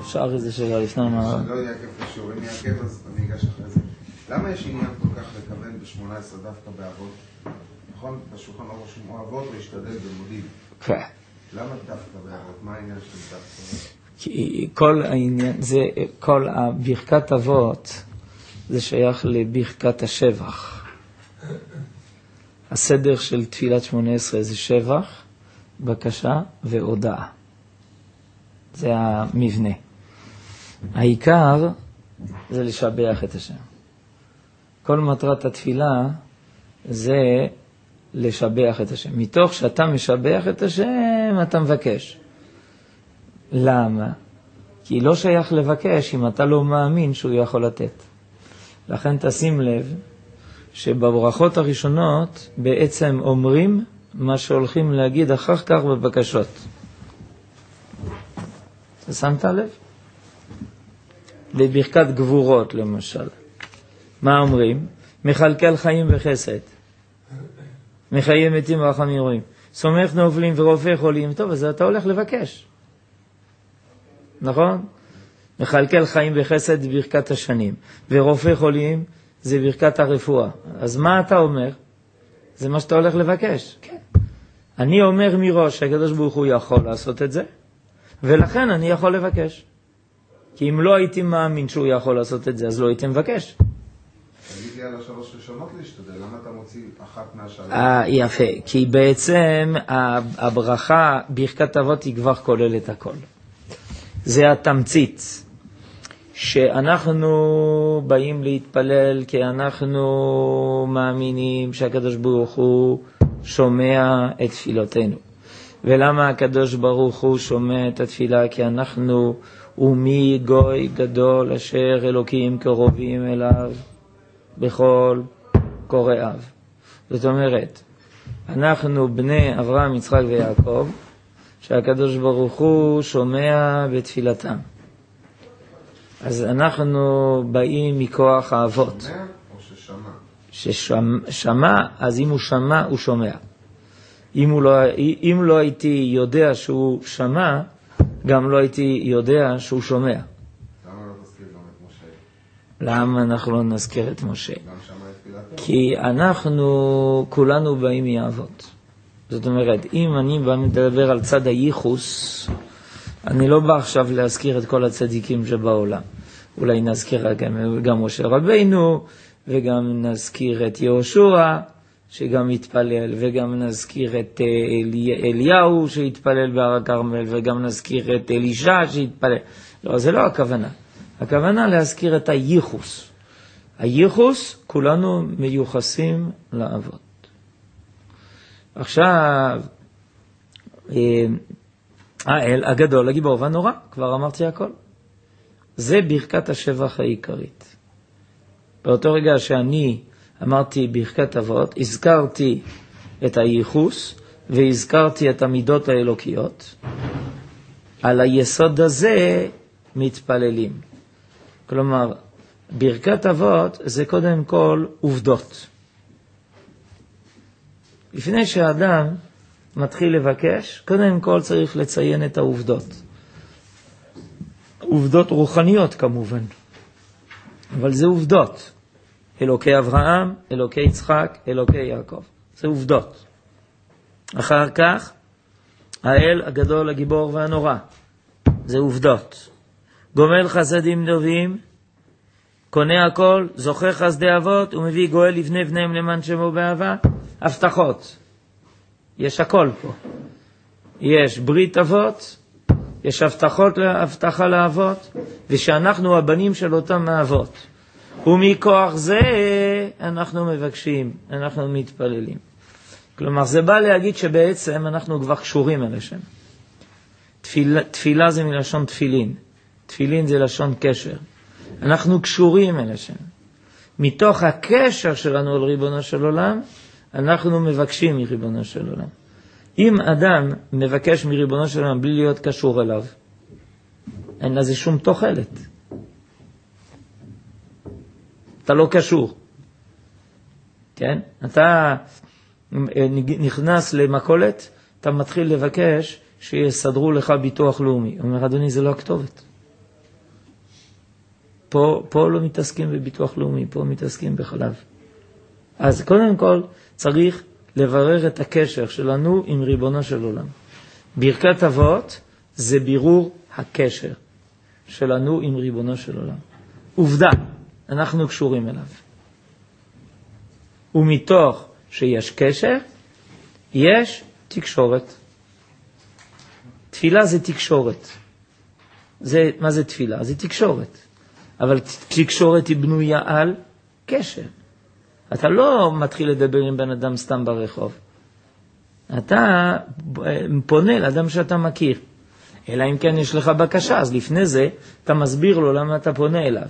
אפשר איזה שאלה לפני מה... אני לא יודע כיף השיעורים יעכב, אז אני אגש אחרי זה. למה יש עניין כל כך לכוון ב-18 דווקא באבות? נכון? בשולחן אורך שמו אבות להשתדל במודים. כן. למה דווקא באבות? מה העניין של דווקא? כי כל העניין, זה, כל הברכת אבות, זה שייך לברכת השבח. הסדר של תפילת 18 זה שבח, בקשה והודעה. זה המבנה. העיקר זה לשבח את השם. כל מטרת התפילה זה לשבח את השם. מתוך שאתה משבח את השם, אתה מבקש. למה? כי לא שייך לבקש אם אתה לא מאמין שהוא יכול לתת. לכן תשים לב שבברכות הראשונות בעצם אומרים מה שהולכים להגיד אחר כך בבקשות. אתה שמת לב? בברכת גבורות למשל. מה אומרים? מחלקל חיים וחסד. מחיים מתים ורחמים רואים. סומך נובלים ורופא חולים. טוב, אז אתה הולך לבקש. נכון? מחלקל חיים וחסד ברכת השנים. ורופא חולים זה ברכת הרפואה. אז מה אתה אומר? זה מה שאתה הולך לבקש. כן. אני אומר מראש שהקדוש ברוך הוא יכול לעשות את זה, ולכן אני יכול לבקש. כי אם לא הייתי מאמין שהוא יכול לעשות את זה, אז לא הייתי מבקש. תגידי על השלוש ראשונות להשתדל, למה אתה מוציא אחת מהשלוש? יפה, כי בעצם הברכה, ברכת אבות היא כבר כוללת הכל. זה התמצית, שאנחנו באים להתפלל כי אנחנו מאמינים שהקדוש ברוך הוא שומע את תפילותינו. ולמה הקדוש ברוך הוא שומע את התפילה? כי אנחנו ומי גוי גדול אשר אלוקים קרובים אליו בכל קוראיו. זאת אומרת, אנחנו בני אברהם, יצחק ויעקב, שהקדוש ברוך הוא שומע בתפילתם. אז אנחנו באים מכוח האבות. שומע או ששמע? ששמע, אז אם הוא שמע, הוא שומע. אם לא הייתי יודע שהוא שמע, גם לא הייתי יודע שהוא שומע. למה לא תזכיר גם את משה? למה אנחנו לא נזכיר את משה? גם שמע את תפילתו? כי אנחנו כולנו באים מהאבות. זאת אומרת, אם אני בא מדבר על צד הייחוס, אני לא בא עכשיו להזכיר את כל הצדיקים שבעולם. אולי נזכיר גם משה רבינו, וגם נזכיר את יהושע, שגם התפלל, וגם נזכיר את אליהו שהתפלל בהר הכרמל, וגם נזכיר את אלישע שהתפלל. לא, זה לא הכוונה. הכוונה להזכיר את הייחוס. הייחוס, כולנו מיוחסים לאבות. עכשיו, האל הגדול, הגיבור והנורא, כבר אמרתי הכל. זה ברכת השבח העיקרית. באותו רגע שאני אמרתי ברכת אבות, הזכרתי את הייחוס והזכרתי את המידות האלוקיות. על היסוד הזה מתפללים. כלומר, ברכת אבות זה קודם כל עובדות. לפני שהאדם מתחיל לבקש, קודם כל צריך לציין את העובדות. עובדות רוחניות כמובן, אבל זה עובדות. אלוקי אברהם, אלוקי יצחק, אלוקי יעקב. זה עובדות. אחר כך, האל הגדול, הגיבור והנורא. זה עובדות. גומל חסדים טובים, קונה הכל, זוכר חסדי אבות, ומביא גואל לבני בניהם למען שמו באהבה. הבטחות. יש הכל פה. יש ברית אבות, יש הבטחה לאבות, ושאנחנו הבנים של אותם האבות. ומכוח זה אנחנו מבקשים, אנחנו מתפללים. כלומר, זה בא להגיד שבעצם אנחנו כבר קשורים אל השם. תפילה זה מלשון תפילין. תפילין זה לשון קשר. אנחנו קשורים אל השם. מתוך הקשר שלנו אל ריבונו של עולם, אנחנו מבקשים מריבונו של עולם. אם אדם מבקש מריבונו של עולם בלי להיות קשור אליו, אין לזה שום תוחלת. אתה לא קשור. כן? אתה נכנס למכולת, אתה מתחיל לבקש שיסדרו לך ביטוח לאומי. הוא אומר, אדוני, זה לא הכתובת. פה לא מתעסקים בביטוח לאומי, פה מתעסקים בחלב. אז קודם כל צריך לברר את הקשר שלנו עם ריבונו של עולם. ברכת אבות זה בירור הקשר שלנו עם ריבונו של עולם. עובדה, אנחנו קשורים אליו. ומתוך שיש קשר, יש תקשורת. תפילה זה תקשורת. מה זה תפילה? זה תקשורת. אבל תקשורת היא בנויה על קשר. אתה לא מתחיל לדבר עם בן אדם סתם ברחוב. אתה פונה לאדם שאתה מכיר. אלא אם כן יש לך בקשה, אז לפני זה אתה מסביר לו למה אתה פונה אליו.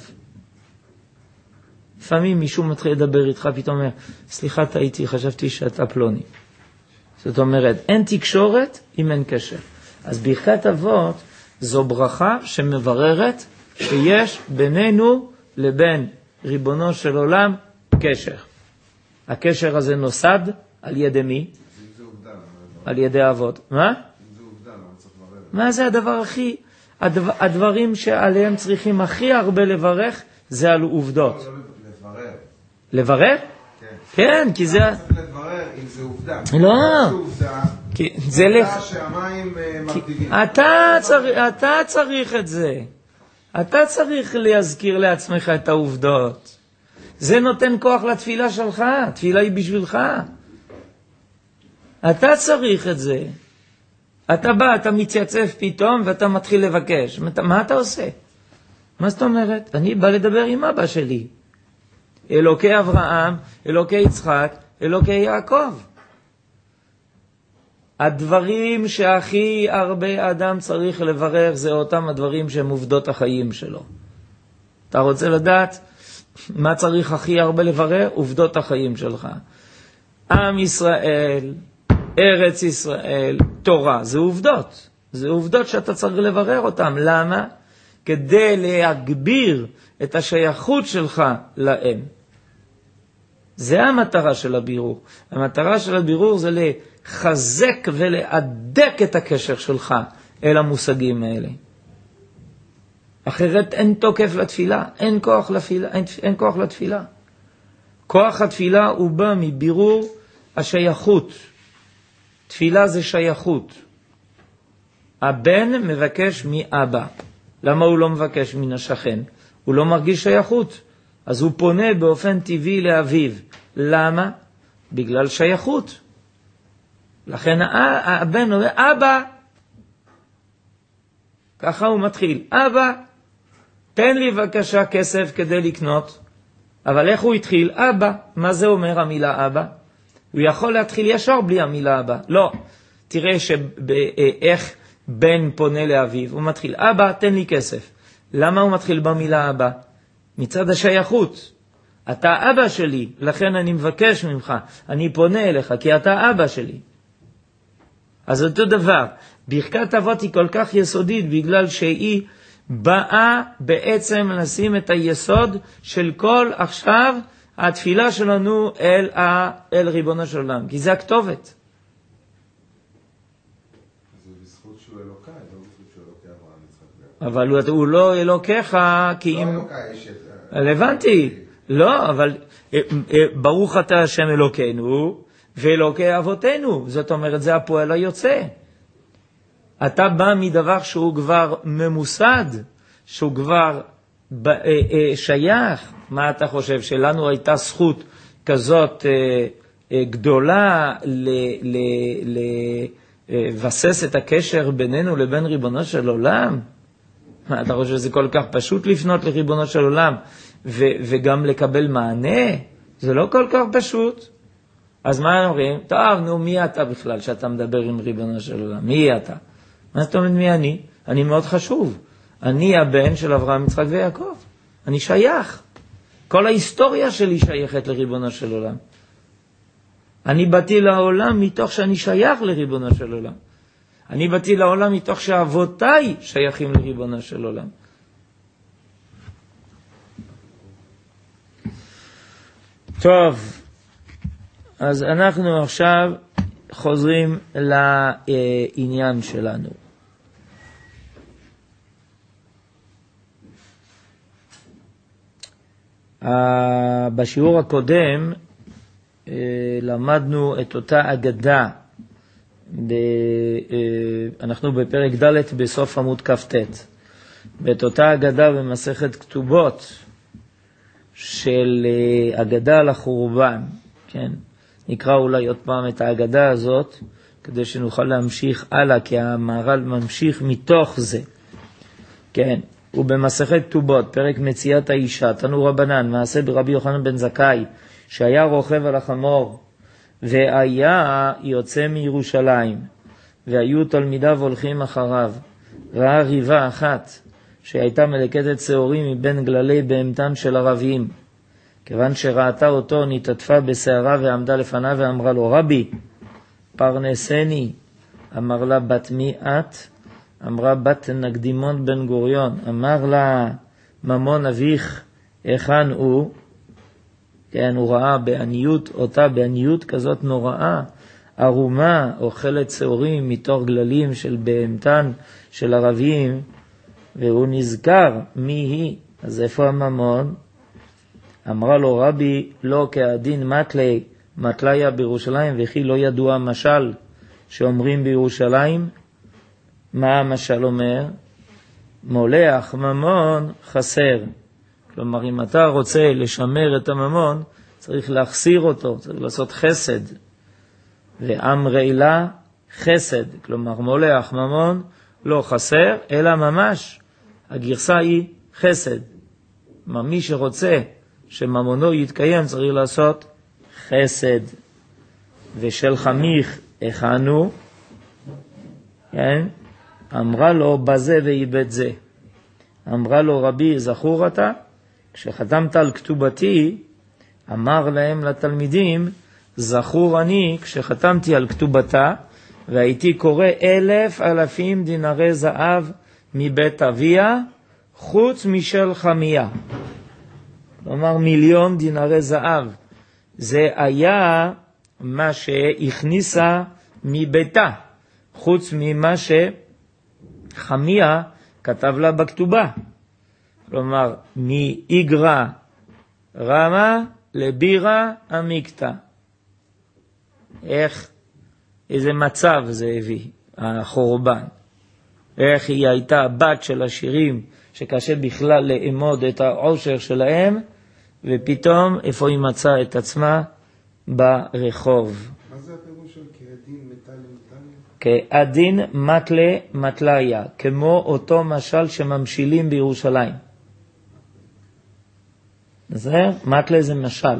לפעמים מישהו מתחיל לדבר איתך, פתאום אומר, סליחה, טעיתי, חשבתי שאתה פלוני. זאת אומרת, אין תקשורת אם אין קשר. אז ברכת אבות זו ברכה שמבררת שיש בינינו לבין ריבונו של עולם קשר. הקשר הזה נוסד על ידי מי? על ידי אבות. מה? מה זה הדבר הכי, הדברים שעליהם צריכים הכי הרבה לברך, זה על עובדות. לברר. לברר? כן, כי זה... צריך לברר אם זה עובדה. לא. זה עובדה שהמים מרטיבים. אתה צריך את זה. אתה צריך להזכיר לעצמך את העובדות. זה נותן כוח לתפילה שלך. תפילה היא בשבילך. אתה צריך את זה. אתה בא, אתה מתייצב פתאום ואתה מתחיל לבקש. מה אתה עושה? מה זאת אומרת? אני בא לדבר עם אבא שלי. אלוקי אברהם, אלוקי יצחק, אלוקי יעקב. הדברים שהכי הרבה אדם צריך לברר זה אותם הדברים שהם עובדות החיים שלו. אתה רוצה לדעת מה צריך הכי הרבה לברר? עובדות החיים שלך. עם ישראל, ארץ ישראל, תורה, זה עובדות. זה עובדות שאתה צריך לברר אותם. למה? כדי להגביר את השייכות שלך להם. זה המטרה של הבירור. המטרה של הבירור זה לחזק ולהדק את הקשר שלך אל המושגים האלה. אחרת אין תוקף לתפילה, אין כוח לתפילה, אין כוח לתפילה. כוח התפילה הוא בא מבירור השייכות. תפילה זה שייכות. הבן מבקש מאבא. למה הוא לא מבקש מן השכן? הוא לא מרגיש שייכות. אז הוא פונה באופן טבעי לאביו. למה? בגלל שייכות. לכן הבן אומר, אבא. ככה הוא מתחיל. אבא, תן לי בבקשה כסף כדי לקנות. אבל איך הוא התחיל? אבא. מה זה אומר המילה אבא? הוא יכול להתחיל ישר בלי המילה אבא. לא. תראה איך בן פונה לאביו. הוא מתחיל, אבא, תן לי כסף. למה הוא מתחיל במילה אבא? מצד השייכות. אתה אבא שלי, לכן אני מבקש ממך. אני פונה אליך, כי אתה אבא שלי. אז אותו דבר. ברכת אבות היא כל כך יסודית, בגלל שהיא באה בעצם לשים את היסוד של כל עכשיו התפילה שלנו אל ריבונו של עולם. כי זה הכתובת. זה בזכות שהוא אלוקי, לא בזכות שהוא אלוקי אברהם יצחק ויעקב. אבל הוא לא אלוקיך, כי אם... לא אלוקי, יש את... הבנתי. לא, אבל ברוך אתה השם אלוקינו ואלוקי אבותינו. זאת אומרת, זה הפועל היוצא. אתה בא מדבר שהוא כבר ממוסד, שהוא כבר שייך. מה אתה חושב? שלנו הייתה זכות כזאת גדולה לבסס את הקשר בינינו לבין ריבונו של עולם? מה, אתה חושב שזה כל כך פשוט לפנות לריבונו של עולם וגם לקבל מענה? זה לא כל כך פשוט. אז מה אומרים? טוב, נו, מי אתה בכלל שאתה מדבר עם ריבונו של עולם? מי אתה? מה זאת אומרת מי אני? אני מאוד חשוב. אני הבן של אברהם, יצחק ויעקב. אני שייך. כל ההיסטוריה שלי שייכת לריבונו של עולם. אני באתי לעולם מתוך שאני שייך לריבונו של עולם. אני באתי לעולם מתוך שאבותיי שייכים לריבונו של עולם. טוב, אז אנחנו עכשיו חוזרים לעניין שלנו. בשיעור הקודם למדנו את אותה אגדה, אנחנו בפרק ד' בסוף עמוד כ"ט, ואת אותה אגדה במסכת כתובות של אגדה על החורבן, כן? נקרא אולי עוד פעם את האגדה הזאת, כדי שנוכל להמשיך הלאה, כי המהר"ל ממשיך מתוך זה. כן, ובמסכת כתובות, פרק מציאת האישה, תנו רבנן, מעשה ברבי יוחנן בן זכאי, שהיה רוכב על החמור, והיה יוצא מירושלים, והיו תלמידיו הולכים אחריו. ראה ריבה אחת, שהייתה מלקטת שעורים מבין גללי בהמתן של ערבים. כיוון שראתה אותו, נתעטפה בשערה ועמדה לפניו ואמרה לו, רבי, פרנסני. אמר לה, בת מי את? אמרה, בת נקדימון בן גוריון. אמר לה, ממון אביך, היכן הוא? כן, הוא ראה בעניות, אותה בעניות כזאת נוראה, ערומה, אוכלת שעורים מתוך גללים של בהמתן של ערבים, והוא נזכר מי היא. אז איפה הממון? אמרה לו, רבי, לא כעדין מטליה בירושלים, וכי לא ידוע משל שאומרים בירושלים. מה המשל אומר? מולח ממון חסר. כלומר, אם אתה רוצה לשמר את הממון, צריך להחסיר אותו, צריך לעשות חסד. ואמרי לה חסד, כלומר מולח ממון לא חסר, אלא ממש הגרסה היא חסד. מי שרוצה שממונו יתקיים צריך לעשות חסד. ושל חמיך הכנו, כן? אמרה לו בזה ואיבד זה. אמרה לו, רבי, זכור אתה? כשחתמת על כתובתי, אמר להם לתלמידים, זכור אני כשחתמתי על כתובתה, והייתי קורא 1,000 דינרי זהב מבית אביה, חוץ משל חמיה. כלומר 1,000,000 דינרי זהב. זה היה מה שהכניסה מביתה, חוץ ממה שחמיה כתב לה בכתובה. כלומר, מאיגרא רמא לבירא עמיקתא. איזה מצב זה הביא, החורבן. איך היא הייתה בת של עשירים, שקשה בכלל לאמוד את העושר שלהם, ופתאום איפה היא מצאה את עצמה? ברחוב. מה זה הפירוש של כעדין מטליה מטליה? כעדין מטלה מטליה, כמו אותו משל שממשילים בירושלים. מטלה זה משל.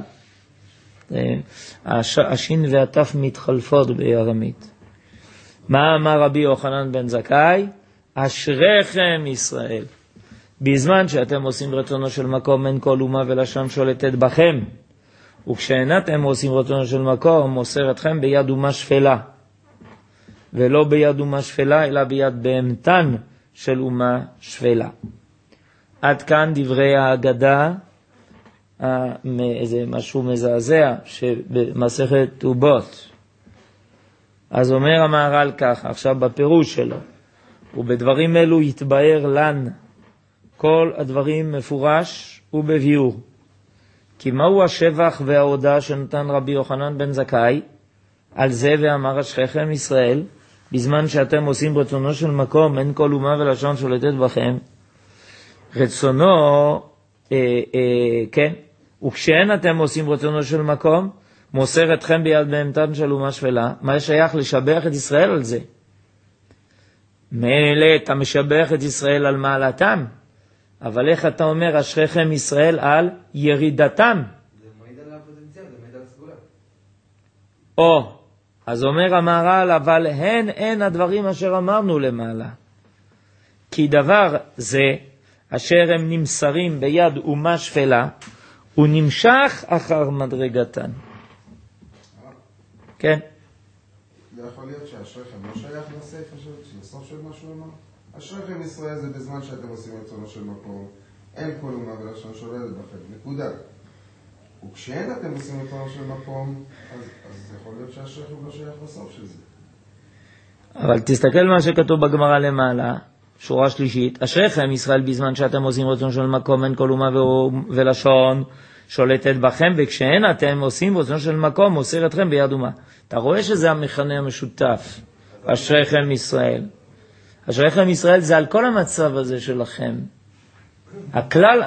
השין והתף מתחלפות בארמית. מה אמר רבי יוחנן בן זכאי? אשריכם ישראל. בזמן שאתם עושים רצונו של מקום, אין כל אומה ולשון שולטת בכם. וכשאינתם עושים רצונו של מקום, מוסר אתכם ביד אומה שפלה. ולא ביד אומה שפלה, אלא ביד בהמתן של אומה שפלה. עד כאן דברי האגדה, איזה משהו מזעזע שבמסכת כתובות. אז אומר המהר"ל ככה, עכשיו בפירוש שלו, ובדברים אלו יתבהר לן כל הדברים מפורש ובביאור. כי מהו השבח וההודעה שנתן רבי יוחנן בן זכאי? על זה ואמר אשריכם ישראל, בזמן שאתם עושים רצונו של מקום, אין כל אומה ולשון שולטת בכם. רצונו, כן, וכשאין אתם עושים רצונו של מקום, מוסר אתכם ביד בהמתן של אומה שפלה. מה שייך לשבח את ישראל על זה? מילא אתה משבח את ישראל על מעלתם, אבל איך אתה אומר אשריכם ישראל על ירידתם? זה מעיד על הפוטנציאל, זה מעיד על הסגולה. אז אומר המהר"ל, אבל הן הדברים אשר אמרנו למעלה. כי דבר זה, אשר הם נמסרים ביד אומה שפלה, הוא נמשך אחר מדרגתן. כן? זה יכול להיות שאשריכם לא שייך לסוף של מה שהוא אמר? אשריכם ישראל זה בזמן שאתם עושים רצונו של מקום, אין כל אומה ולשון שולטת בכם, נקודה. וכשאין אתם עושים רצונו של מקום, אז יכול להיות שאשריכם לא שייך לסוף של זה. אבל תסתכל מה שכתוב בגמרא למעלה, שורה שלישית, אשריכם ישראל בזמן שאתם עושים רצון של מקום, אין כל אומה ולשון שולטת בכם, וכשאין אתם עושים רצונו של מקום, מוסר אתכם ביד אומה. אתה רואה שזה המכנה המשותף, אשריכם ישראל. אשריכם ישראל זה על כל המצב הזה שלכם. הכלל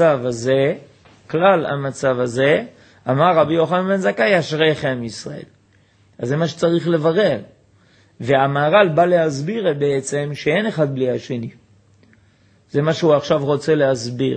המצב הזה, אמר רבי יוחנן בן זכאי, אשריכם ישראל. אז זה מה שצריך לברר. והמהר"ל בא להסביר בעצם שאין אחד בלי השני. זה מה שהוא עכשיו רוצה להסביר.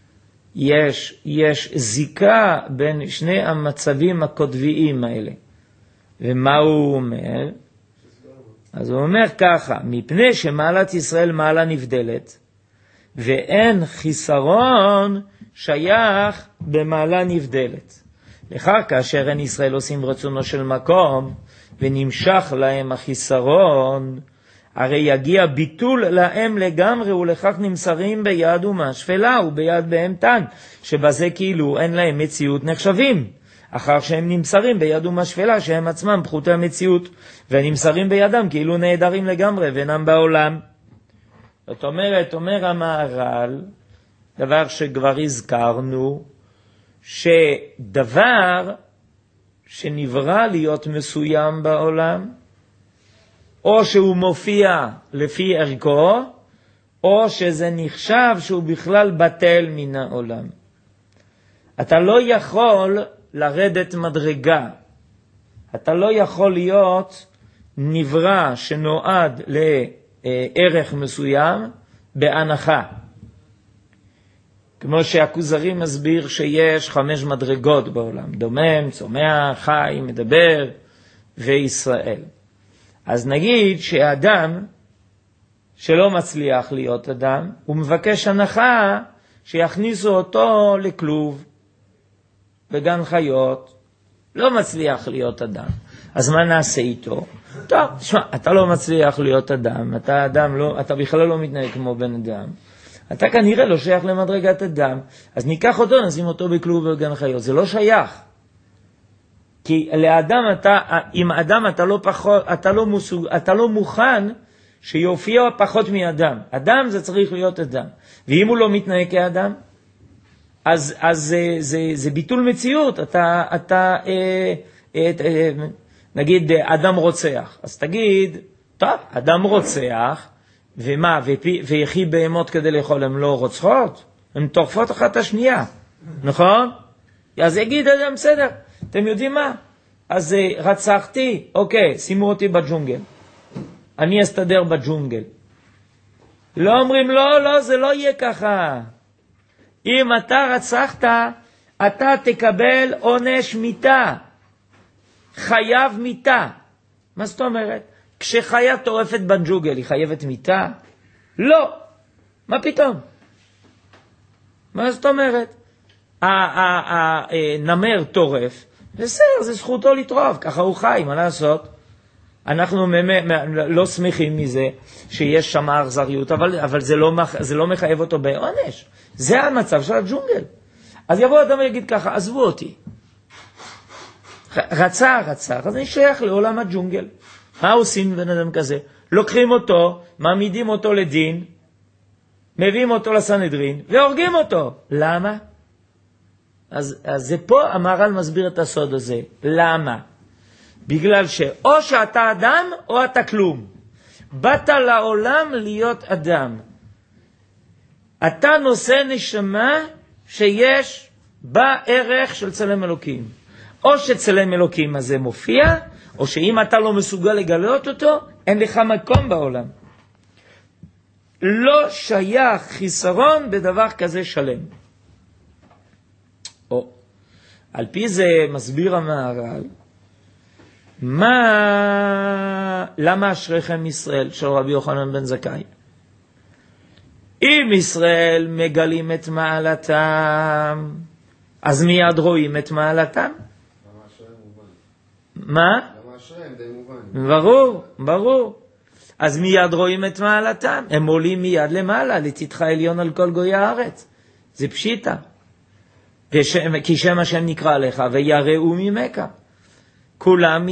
יש זיקה בין שני המצבים הקודביים האלה. ומה הוא אומר? אז הוא אומר ככה, מפני שמעלת ישראל מעלה נבדלת, ואין חיסרון שייך במעלה נבדלת. לכך כאשר אין ישראל עושים רצונו של מקום, ונמשך להם החיסרון, הרי יגיע ביטול להם לגמרי, ולכך נמסרים ביד אומה שפלה וביד בהמתן, שבזה כאילו אין להם מציאות נחשבים, אחר שהם נמסרים ביד אומה שפלה, שהם עצמם פחותי המציאות, ונמסרים בידם כאילו נהדרים לגמרי, ואינם בעולם. זאת אומרת, אומר המהר"ל, דבר שכבר הזכרנו, שדבר שנברא להיות מסוים בעולם, או שהוא מופיע לפי ערכו, או שזה נחשב שהוא בכלל בטל מן העולם. אתה לא יכול לרדת מדרגה. אתה לא יכול להיות נברא שנועד לערך מסוים בהנחה. כמו שהכוזרי מסביר שיש 5 מדרגות בעולם, דומם, צומח, חי, מדבר וישראל. אז נגיד שאדם שלא מצליח להיות אדם, הוא מבקש הנחה שיכניסו אותו לכלוב, בגן חיות, לא מצליח להיות אדם. אז מה נעשה איתו? טוב, תשמע, אתה לא מצליח להיות אדם, אתה בכלל לא מתנהג כמו בן אדם. אתה כנראה לא שייך למדרגת אדם, אז ניקח אותו, נשים אותו בכלוב בגן חיות. זה לא שייך. כי לאדם עם אדם אתה לא מוכן שיופיע פחות מאדם. אדם זה צריך להיות אדם. ואם הוא לא מתנהג כאדם, אז זה ביטול מציאות. נגיד אדם רוצח. אז תגיד, טוב, אדם רוצח, ומה, ויחי בהמות כדי לאכול, הן לא רוצחות? הן תורפות אחת השנייה, נכון? אז יגיד אדם, בסדר, אתם יודעים מה? אז רצחתי, אוקיי, שימו אותי בג'ונגל. אני אסתדר בג'ונגל. לא אומרים, לא, זה לא יהיה ככה. אם אתה רצחת, אתה תקבל עונש מיתה. חייב מיתה. מה זאת אומרת? כשחיה טורפת בג'ונגל, היא חייבת מיתה? לא. מה פתאום? מה זאת אומרת? הנמר טורף, בסדר, זה זכותו לטרוף, ככה הוא חי, מה לעשות? אנחנו לא שמחים מזה שיש שם אכזריות, אבל זה לא מחייב אותו בעונש. זה המצב של הג'ונגל. אז יבוא אדם ויגיד ככה, עזבו אותי. רצח, אז אני שייך לעולם הג'ונגל. מה עושים בן אדם כזה? לוקחים אותו, מעמידים אותו לדין, מביאים אותו לסנהדרין, והורגים אותו. למה? אז זה פה המהר"ל מסביר את הסוד הזה. למה? בגלל שאו שאתה אדם או אתה כלום. באת לעולם להיות אדם. אתה נושא נשמה שיש בה ערך של צלם אלוקים. או שצלם אלוקים הזה מופיע, או שאם אתה לא מסוגל לגלות אותו, אין לך מקום בעולם. לא שייך חיסרון בדבר כזה שלם. על פי זה מסביר המהר"ל, למה אשריכם ישראל של רבי יוחנן בן זכאי? אם ישראל מגלים את מעלתם, אז מיד רואים את מעלתם. למה אשריהם מובן? מה? למה אשריהם די מובן? ברור. אז מיד רואים את מעלתם. הם עולים מיד למעלה, לתתך עליון על כל גוי הארץ. זה פשיטה. כי שם השם נקרא לך ויראו ממך. כולם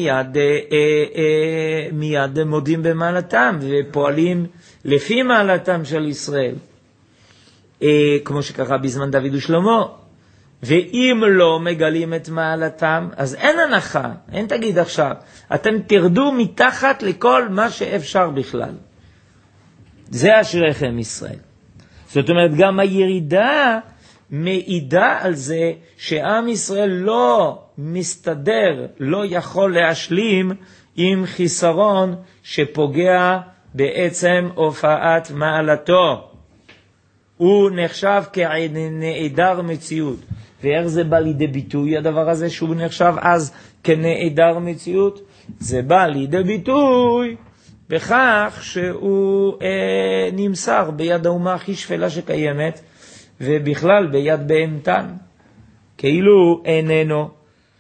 מיד מודים במעלתם ופועלים לפי מעלתם של ישראל. כמו שקרה בזמן דוד ושלמה. ואם לא מגלים את מעלתם, אז אין הנחה, אין תגיד עכשיו, אתם תרדו מתחת לכל מה שאפשר בכלל. זה אשריכם ישראל. זאת אומרת, גם הירידה מעידה על זה שעם ישראל לא מסתדר, לא יכול להשלים עם חיסרון שפוגע בעצם הופעת מעלתו. הוא נחשב כנעדר מציאות. ואיך זה בא לידי ביטוי הדבר הזה שהוא נחשב אז כנעדר מציאות? זה בא לידי ביטוי בכך שהוא נמסר ביד האומה הכי שפלה שקיימת, ובכלל ביד בהמתן, כאילו איננו.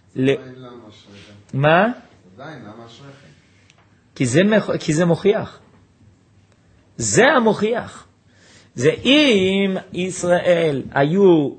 מה? עדיין, למה אשריכם? כי זה מוכיח. זה המוכיח. זה אם ישראל היו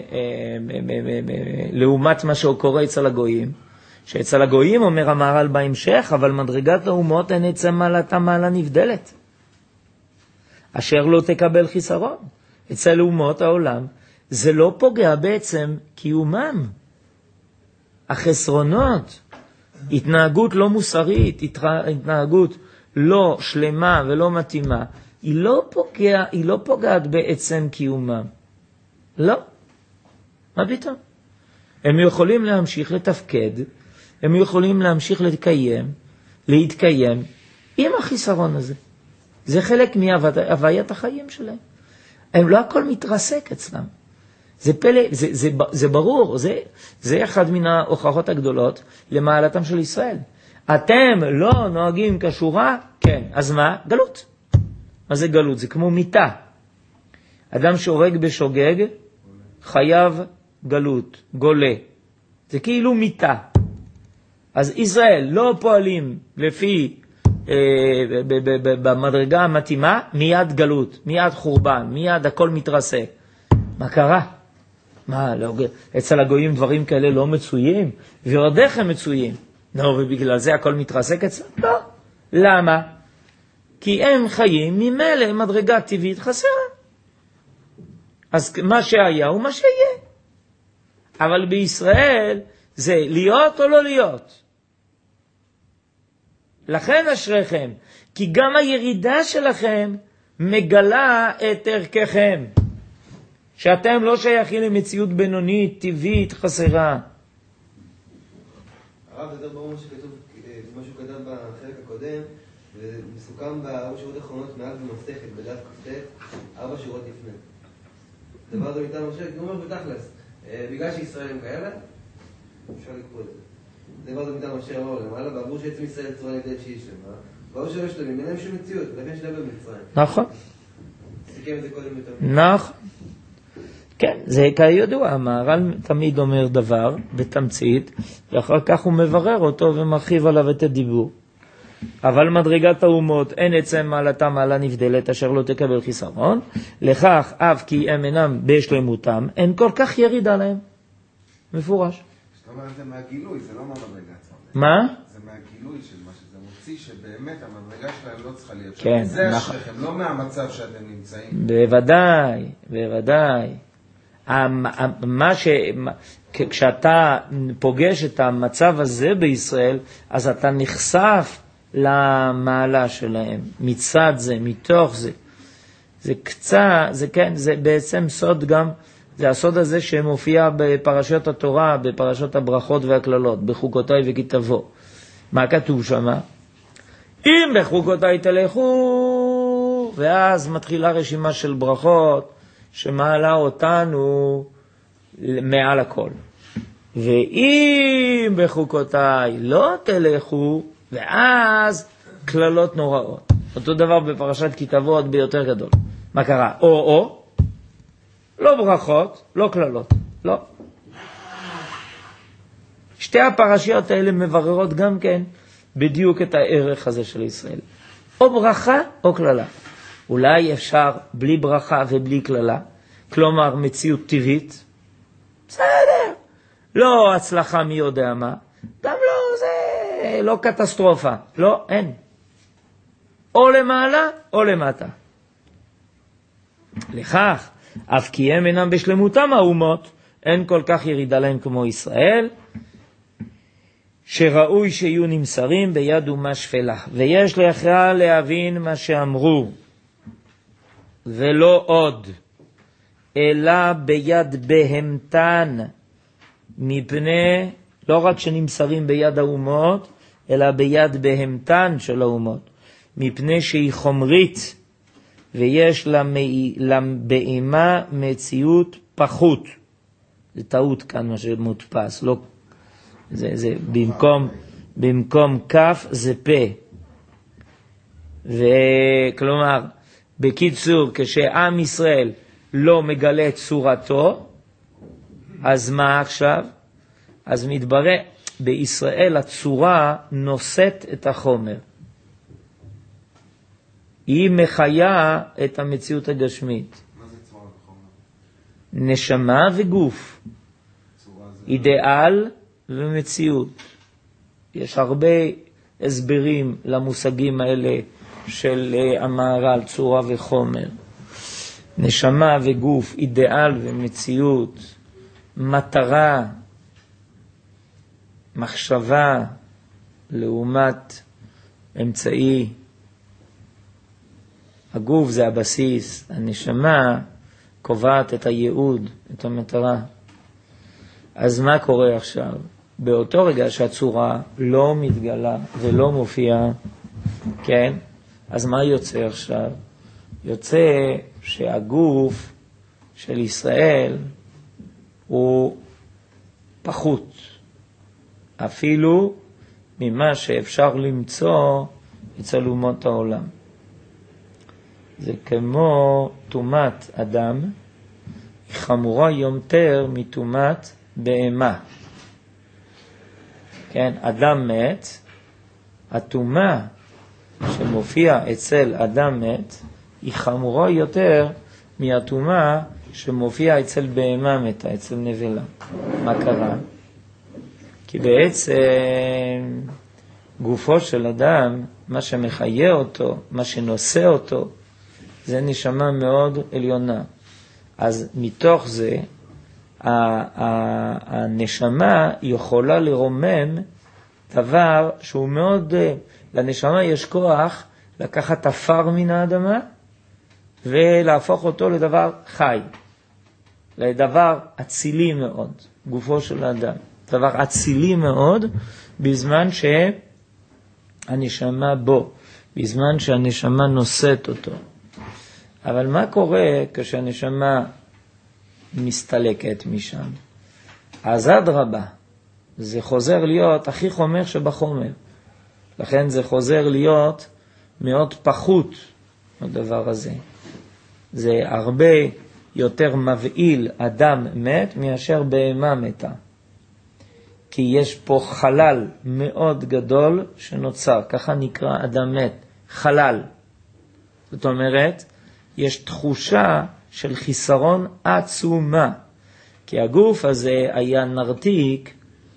לעומת מה שקורה אצל הגויים, שאצל הגויים אומר המהר"ל בהמשך, אבל מדרגת האומות אין אצל מעלתה מעלה נבדלת, אשר לא תקבל חיסרון. אצל אומות העולם זה לא פוגע בעצם קיומם. החסרונות, התנהגות לא מוסרית, התנהגות לא שלמה ולא מתאימה, היא לא פוגעת בעצם קיומם. לא. מה פתאום? הם יכולים להמשיך לתפקד, הם יכולים להמשיך להתקיים עם החיסרון הזה. זה חלק מהוויית החיים שלהם. הם לא הכל מתרסק אצלם. זה פלא, זה ברור, זה אחד מן ההוכחות הגדולות למעלתם של ישראל. אתם לא נוהגים כשורה? כן. אז מה? גלות. מה זה גלות? זה כמו מיטה. אדם שהורג בשוגג חייב גלות, גולה. זה כאילו מיטה. אז ישראל לא פועלים לפי במדרגה המתאימה, מיד גלות, מיד חורבן, מיד הכל מתרסק. מה קרה? אצל הגויים דברים כאלה לא מצויים, ועוד איך הם מצויים. ובגלל זה הכל מתרסק אצלם? לא. למה? כי הם חיים ממילא מדרגה טבעית חסרה. אז מה שהיה הוא מה שיהיה. אבל בישראל זה להיות או לא להיות. לכן אשריכם, כי גם הירידה שלכם מגלה את ערככם. שאתם לא שייכים למציאות בינונית, טבעית, חסרה. הרב, יותר ברור מה שכתוב, מה שהוא כתב בחלק הקודם, ומסוכם בארבע שורות האחרונות מעל במסכת, בדף כ"ט, 4 שורות לפני. דבר זה מטעם השם, כי הוא אומר בתכלס, בגלל שישראל הם כאלה, אפשר לקרוא את זה. דבר זה מטעם השם אמר למעלה, בעבור שעצם ישראל צורה נגדית שהיא שלמה, בעבור שלא שלמים, אין להם שום מציאות, ולכן שלהם במצרים. נכון. סיכם את זה קודם יותר. נכון. כן, זה כידוע, המהר"ל תמיד אומר דבר בתמצית, ואחר כך הוא מברר אותו ומרחיב עליו את הדיבור. אבל מדרגת האומות אין עצם מעלתה מעלה נבדלת אשר לא תקבל חיסרון, לכך אף כי הם אינם בשלמותם, אין כל כך ירידה להם. מפורש. זאת אומרת, זה מהגילוי, זה לא מהמדרגה. מה? זה מהגילוי של מה שזה מוציא, שבאמת המדרגה שלהם לא צריכה להיות. כן, זה אשריכם, לא מהמצב שאתם נמצאים. בוודאי, בוודאי. כשאתה פוגש את המצב הזה בישראל, אז אתה נחשף למעלה שלהם, מצד זה, מתוך זה. זה קצת, זה כן, זה בעצם סוד גם, זה הסוד הזה שמופיע בפרשות התורה, בפרשות הברכות והכללות, בחוקותיי וכתבו. מה כתוב שם? אם בחוקותיי תלכו, ואז מתחילה רשימה של ברכות, שמעלה אותנו מעל הכל. ואם בחוקותיי לא תלכו, ואז כללות נוראות. אותו דבר בפרשת כתבו עוד ביותר גדול. מה קרה? או, לא ברכות, לא כללות. לא. שתי הפרשיות האלה מבררות גם כן בדיוק את הערך הזה של ישראל. או ברכה או כללה. אולי אפשר בלי ברכה ובלי כללה, כלומר מציאות טבעית, בסדר, לא הצלחה מי יודע מה, גם לא, זה לא קטסטרופה, לא, אין. או למעלה או למטה. לכך, אף כי הם אינם בשלמותם האומות, אין כל כך ירידה להם כמו ישראל, שראוי שיהיו נמסרים ביד אומה שפלה. ויש להכרע להבין מה שאמרו, ולא עוד, אלא ביד בהמתן, מפני לא רק שנמסרים ביד האומות, אלא ביד בהמתן של האומות, מפני שהיא חומרית, ויש לבהמה מציאות פחות. זה טעות כאן מה שמודפס, לא, זה במקום כף זה פה. וכלומר, בקיצור, כשעם ישראל לא מגלה את צורתו, אז מה עכשיו? אז מתברר, בישראל הצורה נושאת את החומר. היא מחיה את המציאות הגשמית. מה זה צורה וחומר? נשמה וגוף. אידיאל ומציאות. יש הרבה הסברים למושגים האלה של המהר"ל, צורה וחומר. נשמה וגוף, אידיאל ומציאות, מטרה, מחשבה, לעומת אמצעי. הגוף זה הבסיס, הנשמה קובעת את הייעוד, את המטרה. אז מה קורה עכשיו? באותו רגע שהצורה לא מתגלה ולא מופיעה, כן? אז מה יוצא עכשיו? יוצא שהגוף של ישראל הוא פחות, אפילו ממה שאפשר למצוא אצל אומות העולם. זה כמו תומת אדם, היא חמורה יותר מתומת בהמה. כן, אדם מת, התומה שמופיע אצל אדם מת, היא חמורה יותר מהתומה שמופיע אצל בהמה מתה, אצל נבלה. מה קרה? כי בעצם גופו של אדם, מה שמחיה אותו, מה שנושא אותו, זה נשמה מאוד עליונה. אז מתוך זה, הנשמה יכולה לרומם דבר שהוא מאוד, לנשמה יש כוח לקחת אפר מן האדמה ולהפוך אותו לדבר חי, לדבר אצילי מאוד, גופו של האדם. דבר אצילי מאוד בזמן שהנשמה בו, בזמן שהנשמה נושאת אותו. אבל מה קורה כשהנשמה מסתלקת משם? אז אדרבה, זה חוזר להיות הכי חומר שבחומר. לכן זה חוזר להיות מאוד פחות הדבר הזה. זה הרבה יותר מבעיל אדם מת מאשר בהמה מתה. כי יש פה חלל מאוד גדול שנוצר, ככה נקרא אדם מת, חלל. זאת אומרת, יש תחושה של חיסרון עצומה, כי הגוף הזה היה נרתיק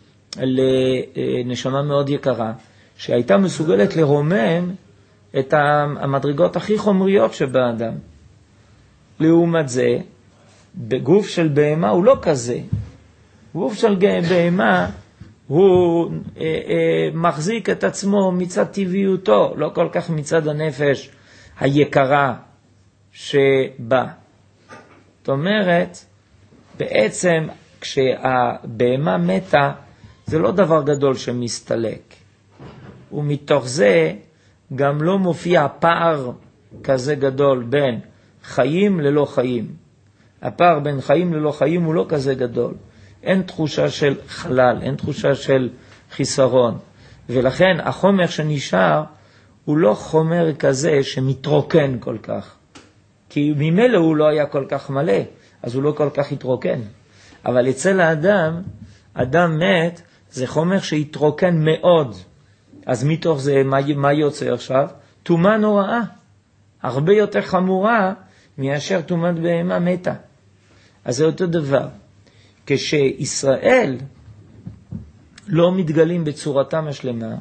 לנשמה מאוד יקרה, שהייתה מסוגלת לרומם את המדרגות הכי חומריות שבאדם. לעומת זה, בגוף של בהמה הוא לא כזה. גוף של בהמה הוא מחזיק את עצמו מצד טבעיותו, לא כל כך מצד הנפש היקרה שבה. זאת אומרת, בעצם כשהבהמה מתה, זה לא דבר גדול שמסתלק. ומתוך זה גם לא מופיע פער כזה גדול בין חיים ללא חיים. הפער בין חיים ללא חיים הוא לא כזה גדול. אין תחושה של חלל, אין תחושה של חיסרון. ולכן החומר שנשאר הוא לא חומר כזה שמתרוקן כל כך. כי ממילא הוא לא היה כל כך מלא, אז הוא לא כל כך התרוקן. אבל אצל האדם, אדם מת, זה חומר שהתרוקן מאוד. אז מתוך זה, מה יוצא עכשיו? תומה נוראה. הרבה יותר חמורה מאשר תומת בהמה מתה. אז זה אותו דבר. כשישראל לא מתגלים בצורתם השלמה,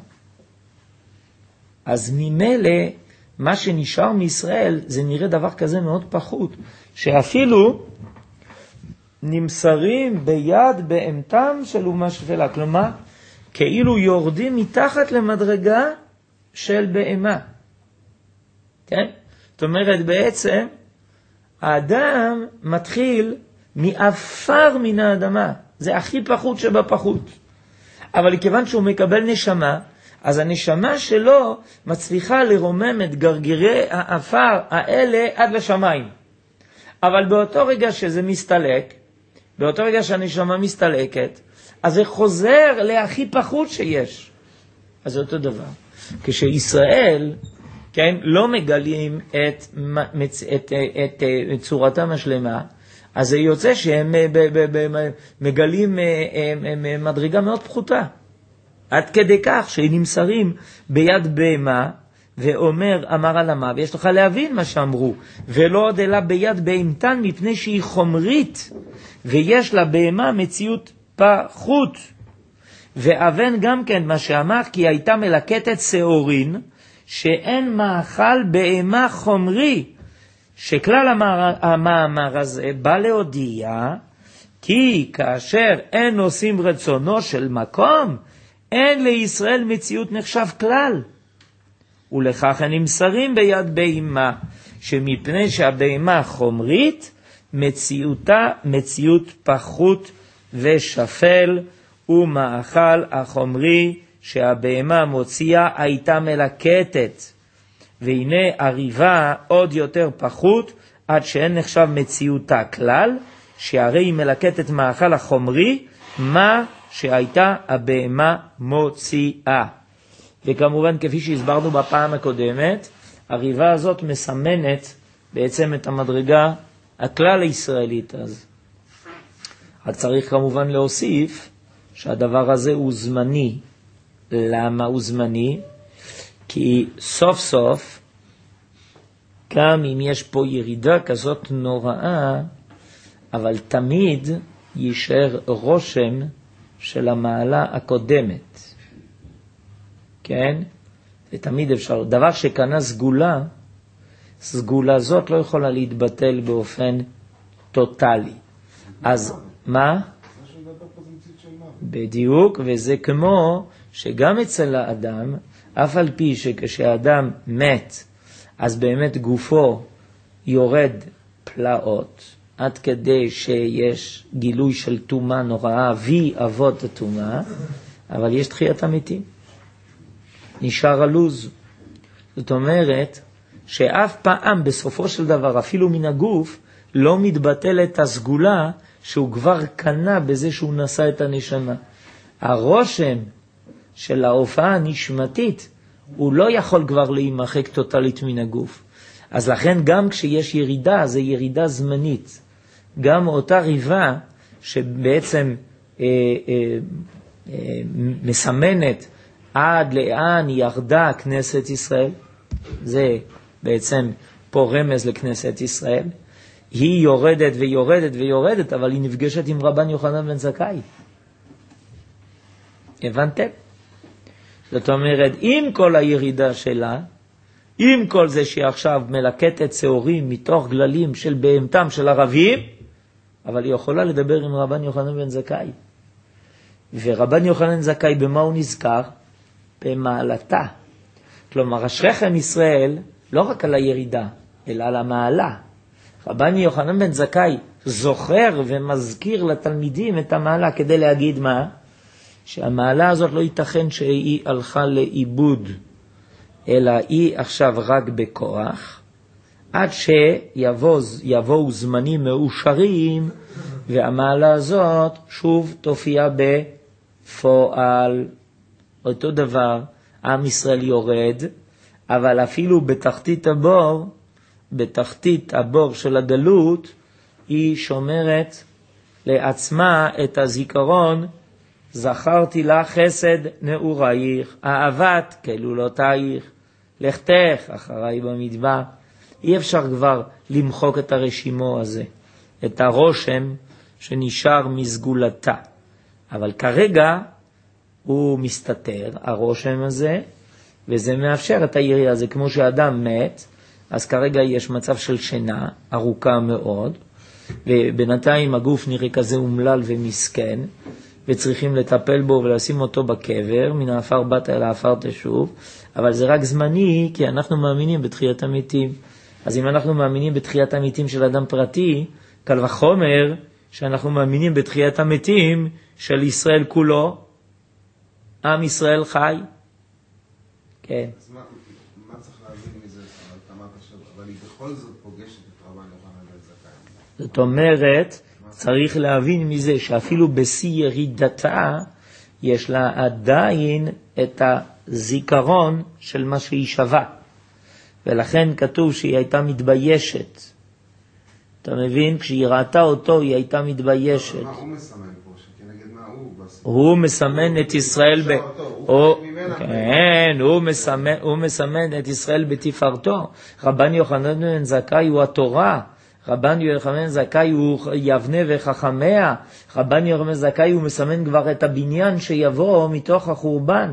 אז ממילא מה שנשאר מישראל זה נראה דבר כזה מאוד פחות, שאפילו נמסרים ביד בהמתם של אומה שפלה. כלומר, כאילו יורדים מתחת למדרגה של בהמה. כן? זאת אומרת, בעצם, האדם מתחיל מאפר מן האדמה. זה הכי פחות שבפחות. אבל כיוון שהוא מקבל נשמה, אז הנשמה שלו מצליחה לרומם את גרגירי האפר האלה עד לשמיים. אבל באותו רגע שזה מסתלק, באותו רגע שהנשמה מסתלקת, אז זה חוזר להכי פחות שיש. אז זה אותו דבר. כשישראל, כן, לא מגלים את צורתם השלמה, אז זה יוצא שהם מגלים מדרגה מאוד פחותה. עד כדי כך שנמסרים ביד בהמה, ואומר אמר על המה, ויש לך להבין מה שאמרו, ולא עוד אלא ביד בהמתן, מפני שהיא חומרית, ויש לה בהמה מציאות פחות. ואבן גם כן מה שאמר, כי הייתה מלקטת שעורין, שאין מאכל בהמה חומרי, שכלל המאמר הזה בא להודיע, כי כאשר אין עושים רצונו של מקום, אין לישראל מציאות נחשב כלל. ולכך הם נמסרים ביד בהמה, שמפני שהבהמה חומרית, מציאותה מציאות פחות ושפל, ומאכל החומרי שהבהמה מוציאה הייתה מלקטת. והנה הריבה עוד יותר פחות, עד שאין נחשב מציאותה כלל, שהרי היא מלקטת מאכל החומרי, מה שהייתה הבהמה מוציאה. וכמובן, כפי שהסברנו בפעם הקודמת, הריבה הזאת מסמנת בעצם את המדרגה הכלל הישראלית. אז צריך כמובן להוסיף שהדבר הזה הוא זמני. למה הוא זמני? כי סוף סוף, גם אם יש פה ירידה כזאת נוראה, אבל תמיד יישאר רושם של המעלה הקודמת. כן? זה תמיד אפשר. דבר שקנה סגולה, סגולה זאת לא יכולה להתבטל באופן טוטלי. אז מה? בדיוק, וזה כמו שגם אצל האדם, אף על פי שכשהאדם מת, אז באמת גופו יורד פלאות, עד כדי שיש גילוי של תומה נוראה, וי אבות התומה, אבל יש תחיית המתים. נשאר הלוז. זאת אומרת, שאף פעם בסופו של דבר, אפילו מן הגוף, לא מתבטלת הסגולה שהוא כבר קנה בזה שהוא נשא את הנשמה. הרושם של ההופעה הנשמתית, הוא לא יכול כבר להימחק טוטלית מן הגוף. אז לכן גם כשיש ירידה, זה ירידה זמנית. גם אותה ריבה שבעצם מסמנת עד לאן ירדה כנסת ישראל, זה בעצם פה רמז לכנסת ישראל, היא יורדת ויורדת ויורדת, אבל היא נפגשת עם רבן יוחנן בן זכאי. הבנתם? זאת אומרת, עם כל הירידה שלה, עם כל זה שהיא עכשיו מלקטת שעורים מתוך גללים של בהמתם של ערבים, אבל היא יכולה לדבר עם רבן יוחנן בן זכאי. ורבן יוחנן זכאי במה הוא נזכר? במעלתה. כלומר, אשריכם ישראל, לא רק על הירידה, אלא על המעלה. רבן יוחנן בן זכאי זוכר ומזכיר לתלמידים את המעלה כדי להגיד מה? שהמעלה הזאת לא ייתכן שהיא הלכה לאיבוד, אלא היא עכשיו רק בכוח, עד שיבואו זמנים מאושרים, והמעלה הזאת שוב תופיע בפועל. אותו דבר, עם ישראל יורד, אבל אפילו בתחתית הבור, בתחתית הבור של הגלות, היא שומרת לעצמה את הזיכרון, זכרתי לך חסד נעורייך, אהבת כלולותייך, לכתך אחריי במדבר. אי אפשר כבר למחוק את הרשימו הזה, את הרושם שנשאר מסגולתה. אבל כרגע הוא מסתתר, הרושם הזה, וזה מאפשר את היריעה. זה כמו שאדם מת, אז כרגע יש מצב של שינה ארוכה מאוד, ובינתיים הגוף נראה כזה אומלל ומסכן, וצריכים לטפל בו ולשים אותו בקבר, מן האפר באת אל האפר תשוב, אבל זה רק זמני, כי אנחנו מאמינים בתחיית המתים. אז אם אנחנו מאמינים בתחיית המתים של אדם פרטי, קל וחומר שאנחנו מאמינים בתחיית המתים של ישראל כולו, עם ישראל חי. כן. אז מה צריך להבין מזה? אבל היא בכל זאת פוגשת את רבן יוחנן בן זכאי. זאת אומרת, צריך להבין מזה שאפילו בשיא ירידתה, יש לה עדיין את הזיכרון של מה שהיא שווה. ולכן כתוב שהיא הייתה מתביישת. אתה מבין? כשהיא ראתה אותו, היא הייתה מתביישת. מה הוא מסמן פה? שכנגד מה הוא מסמן את ישראל כן, הוא מסמן את ישראל בתפארתו. רבן יוחנן בן זכאי הוא התורה. רבן יוחנן בן זכאי הוא יבנה וחכמיה. רבן יוחנן בן זכאי הוא מסמן כבר את הבניין שיבוא מתוך החורבן.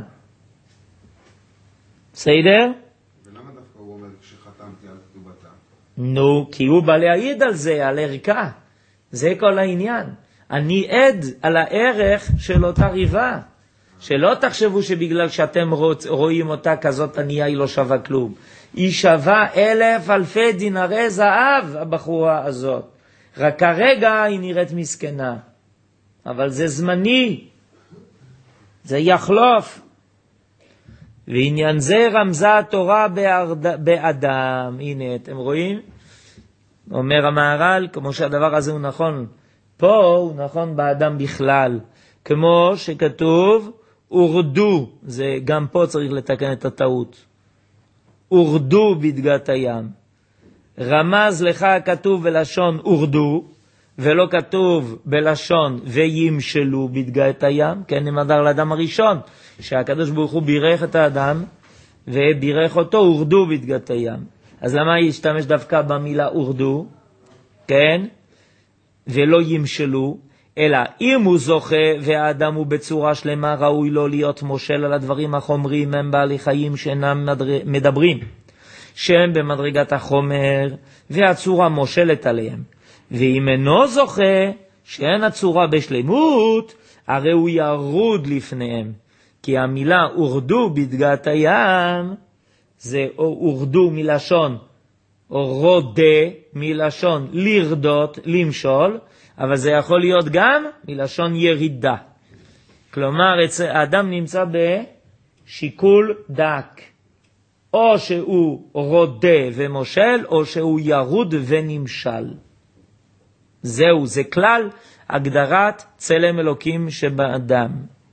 בסדר? ולמה דווקא הוא אומר כשחתמתי על כתובתה? נו, כי הוא בא להעיד על זה, על ערכה. זה כל העניין. אני עד על הערך של אותה ריבה. שלא תחשבו שבגלל שאתם רואים אותה כזאת ענייה היא לא שווה כלום. היא שווה 1,000 אלפי דינרי זהב, הבחורה הזאת. רק כרגע היא נראית מסכנה. אבל זה זמני. זה יחלוף. ועניין זה רמזה התורה באדם. הנה, אתם רואים? אומר המהר"ל, כמו שהדבר הזה הוא נכון פה, הוא נכון באדם בכלל. כמו שכתוב, הורדו, זה גם פה צריך לתקן את הטעות. הורדו בדגת הים. רמז לך כתוב בלשון הורדו, ולא כתוב בלשון וימשלו בדגת הים, כן נמדר לאדם הראשון, שהקדוש ברוך הוא בירך את האדם, ובירך אותו הורדו בדגת הים. אז למה ישתמש דווקא במילה הורדו? כן? ולא ימשלו, אלא אם הוא זוכה והאדם הוא בצורה שלמה, ראוי לו להיות מושל על הדברים החומריים, הם בעלי חיים שאינם מדברים, שהם במדרגת החומר, והצורה מושלת עליהם. ואם אינו זוכה, שאין הצורה בשלמות, הרי הוא ירוד לפניהם. כי המילה הורדו בדגת הים, זה הורדו מלשון, או רודה מלשון לרדות, למשול, אבל זה יכול להיות גם מלשון ירידה. כלומר, האדם נמצא בשיקול דק. או שהוא רודה ומושל, או שהוא ירוד ונמשל. זהו, זה כלל הגדרת צלם אלוקים שבאדם.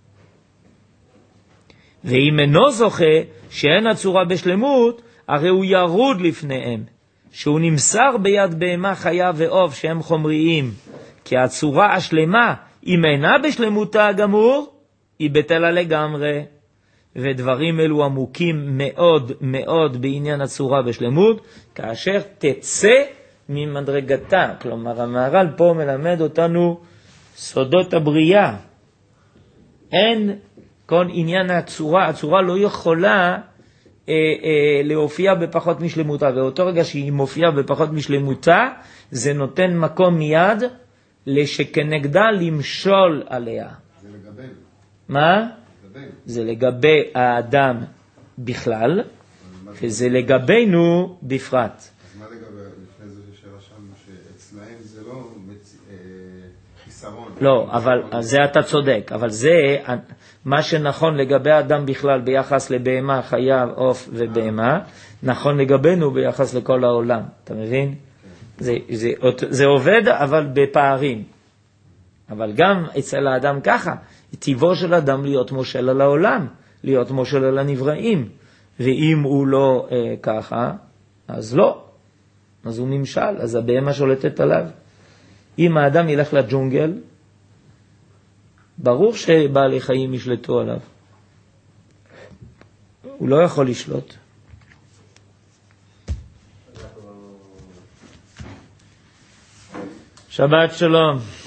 ואם אינו זוכה שאין הצורה בשלמות, הרי הוא ירוד לפניהם, שהוא נמסר ביד בהמה חיה ועוף שהם חומריים, כי הצורה השלמה, אם אינה בשלמותה הגמור, היא בטלה לגמרי. ודברים אלו עמוקים מאוד מאוד בעניין הצורה בשלמות, כאשר תצא ממדרגתה. כלומר, המהר"ל פה מלמד אותנו סודות הבריאה. אין כל עניין הצורה, הצורה לא יכולה להופיע בפחות משלמותה, ואותו רגע שהיא מופיעה בפחות משלמותה, זה נותן מקום מיד לשכנגדה למשול עליה. זה לגבי. מה? זה לגבי האדם בכלל, וזה לגבינו בפרט. אז מה לגבי, לפני זה שרשמנו שאצלהם זה לא חיסרון? לא, אבל זה אתה צודק, אבל זה מה שנכון לגבי האדם בכלל ביחס לבהמה, חיה, עוף ובהמה, נכון לגבינו ביחס לכל העולם, אתה מבין? זה עובד אבל בפערים. אבל גם אצל האדם ככה, טבעו של אדם להיות מושל על העולם, להיות מושל על הנבראים. ואם הוא לא ככה, אז לא. אז הוא נמשל, אז הבהמה שולטת עליו. אם האדם ילך לג'ונגל, ברור שבעלי חיים ישלטו עליו. הוא לא יכול לשלוט. שבת שלום.